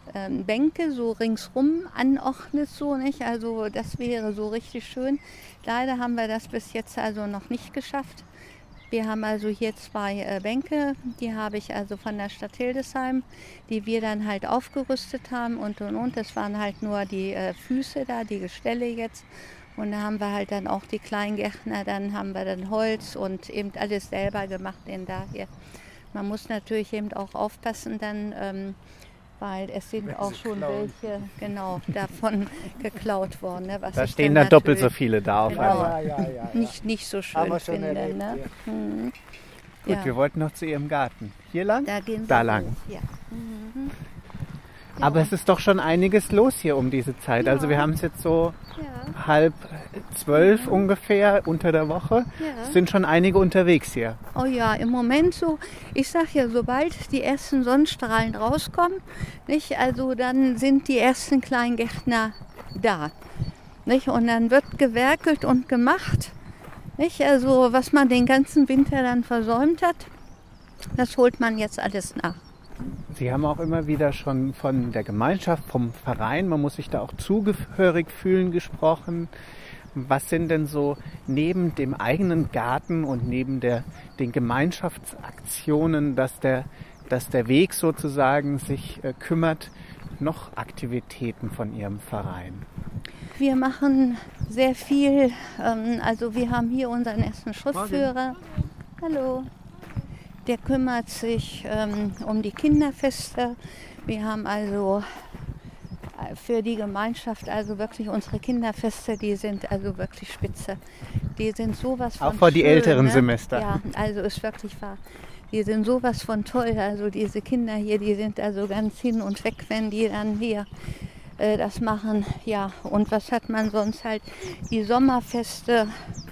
Bänke so ringsrum anordnet, so nicht. Also das wäre so richtig schön. Leider haben wir das bis jetzt also noch nicht geschafft. Wir haben also hier 2 Bänke, die habe ich also von der Stadt Hildesheim, die wir dann halt aufgerüstet haben und. Das waren halt nur die Füße da, die Gestelle jetzt. Und da haben wir halt dann auch die Kleingärtner, dann haben wir dann Holz und eben alles selber gemacht in daher. Man muss natürlich eben auch aufpassen dann, weil es sind auch schon welche davon geklaut worden. Ne? Da stehen dann doppelt so viele da auf einmal. Ja. Nicht so schön finde. Erlebt, ne? ja. Mhm. Gut, wir wollten noch zu Ihrem Garten. Hier lang? Da gehen da wir lang. hoch. Ja. Mhm. Ja. Aber es ist doch schon einiges los hier um diese Zeit. Ja. Also wir haben es jetzt so Ja. 11:30 ungefähr unter der Woche. Ja. Es sind schon einige unterwegs hier. Oh ja, im Moment so, ich sag ja, sobald die ersten Sonnenstrahlen rauskommen, nicht, also dann sind die ersten Kleingärtner da. Nicht? Und dann wird gewerkelt und gemacht. Nicht? Also was man den ganzen Winter dann versäumt hat, das holt man jetzt alles nach. Sie haben auch immer wieder schon von der Gemeinschaft, vom Verein, man muss sich da auch zugehörig fühlen, gesprochen. Was sind denn so neben dem eigenen Garten und neben den Gemeinschaftsaktionen, dass der Weg sozusagen sich kümmert, noch Aktivitäten von Ihrem Verein? Wir machen sehr viel, also wir haben hier unseren ersten Schriftführer. Hallo. Der kümmert sich um die Kinderfeste. Wir haben also für die Gemeinschaft also wirklich unsere Kinderfeste, die sind also wirklich spitze. Die sind sowas von auch vor die schön, älteren ne? Semester. Ja, also ist wirklich wahr. Die sind sowas von toll. Also diese Kinder hier, die sind also ganz hin und weg, wenn die dann hier das machen. Ja, und was hat man sonst halt? Die Sommerfeste,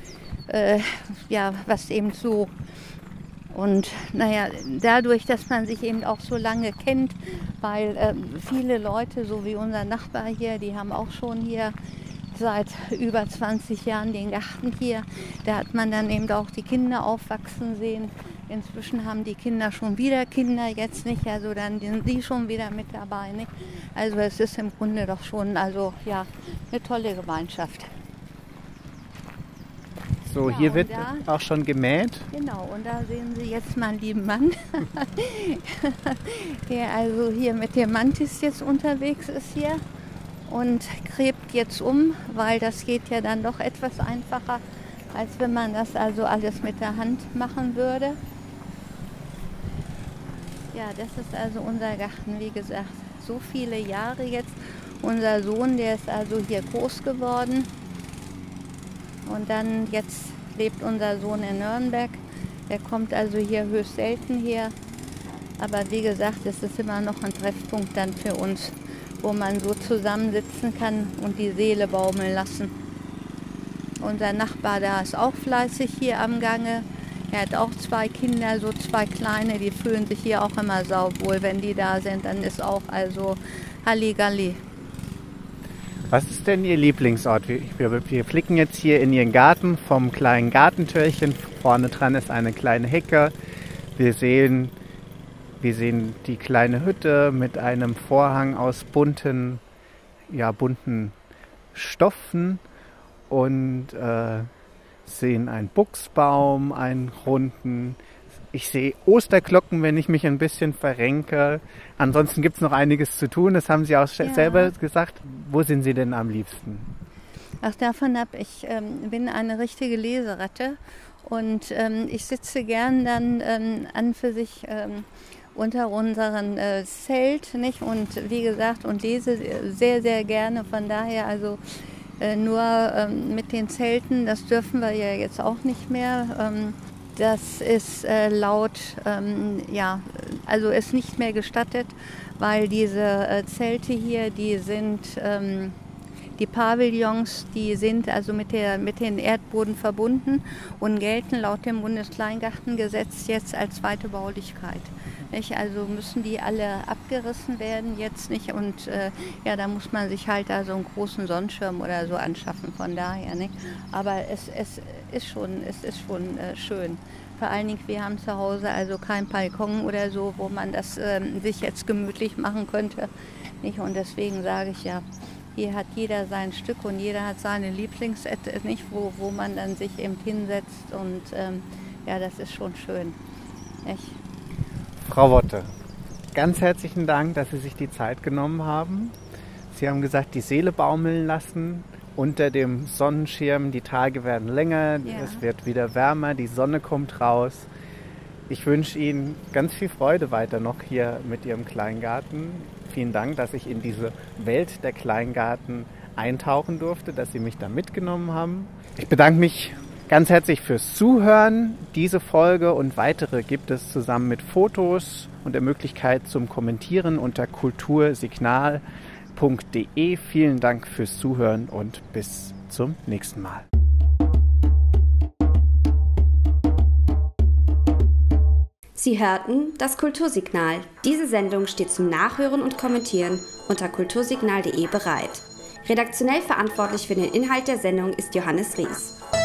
ja, was eben so. Und naja, dadurch, dass man sich eben auch so lange kennt, weil viele Leute, so wie unser Nachbar hier, die haben auch schon hier seit über 20 Jahren den Garten hier. Da hat man dann eben auch die Kinder aufwachsen sehen. Inzwischen haben die Kinder schon wieder Kinder, jetzt nicht, also dann sind die schon wieder mit dabei. Nicht? Also es ist im Grunde doch schon, also ja, eine tolle Gemeinschaft. So, Ja, hier und wird da- auch schon gemäht. Genau, und da sehen Sie jetzt meinen lieben Mann, der also hier mit dem Mantis jetzt unterwegs ist hier. und gräbt jetzt um, weil das geht ja dann doch etwas einfacher, als wenn man das also alles mit der Hand machen würde. Ja, das ist also unser Garten, wie gesagt, so viele Jahre jetzt. Unser Sohn, der ist also hier groß geworden und dann jetzt lebt unser Sohn in Nürnberg. Der kommt also hier höchst selten her, aber wie gesagt, es ist immer noch ein Treffpunkt dann für uns, wo man so zusammensitzen kann und die Seele baumeln lassen. Unser Nachbar, da ist auch fleißig hier am Gange. Er hat auch 2 Kinder, so 2 kleine, die fühlen sich hier auch immer sauwohl. Wenn die da sind, dann ist auch also Halligalli. Was ist denn Ihr Lieblingsort? Wir blicken jetzt hier in Ihren Garten vom kleinen Gartentürchen. Vorne dran ist eine kleine Hecke. Wir sehen die kleine Hütte mit einem Vorhang aus bunten Stoffen und sehen einen Buchsbaum, einen runden. Ich sehe Osterglocken, wenn ich mich ein bisschen verrenke. Ansonsten gibt es noch einiges zu tun. Das haben Sie auch selber gesagt. Wo sind Sie denn am liebsten? Ach, davon ab. Ich bin eine richtige Leseratte und ich sitze gern dann an für sich unter unseren Zelt, nicht? Und wie gesagt, und lese sehr, sehr gerne. Von daher also nur mit den Zelten, das dürfen wir ja jetzt auch nicht mehr. Das ist laut, also ist nicht mehr gestattet, weil diese Zelte hier, die sind, die Pavillons, die sind also mit den Erdboden verbunden und gelten laut dem Bundeskleingartengesetz jetzt als zweite Baulichkeit. Nicht? Also müssen die alle abgerissen werden jetzt nicht und da muss man sich halt da so einen großen Sonnenschirm oder so anschaffen, von daher. Nicht? Aber es ist schon schön. Vor allen Dingen, wir haben zu Hause also kein Balkon oder so, wo man das sich jetzt gemütlich machen könnte. Nicht? Und deswegen sage ich ja, hier hat jeder sein Stück und jeder hat seine Lieblingsecke, nicht, wo man dann sich eben hinsetzt und das ist schon schön. Nicht? Frau Wotte, ganz herzlichen Dank, dass Sie sich die Zeit genommen haben. Sie haben gesagt, die Seele baumeln lassen unter dem Sonnenschirm. Die Tage werden länger, Es wird wieder wärmer, die Sonne kommt raus. Ich wünsche Ihnen ganz viel Freude weiter noch hier mit Ihrem Kleingarten. Vielen Dank, dass ich in diese Welt der Kleingarten eintauchen durfte, dass Sie mich da mitgenommen haben. Ich bedanke mich ganz herzlich fürs Zuhören. Diese Folge und weitere gibt es zusammen mit Fotos und der Möglichkeit zum Kommentieren unter kultursignal.de. Vielen Dank fürs Zuhören und bis zum nächsten Mal. Sie hörten das Kultursignal. Diese Sendung steht zum Nachhören und Kommentieren unter kultursignal.de bereit. Redaktionell verantwortlich für den Inhalt der Sendung ist Johannes Ries.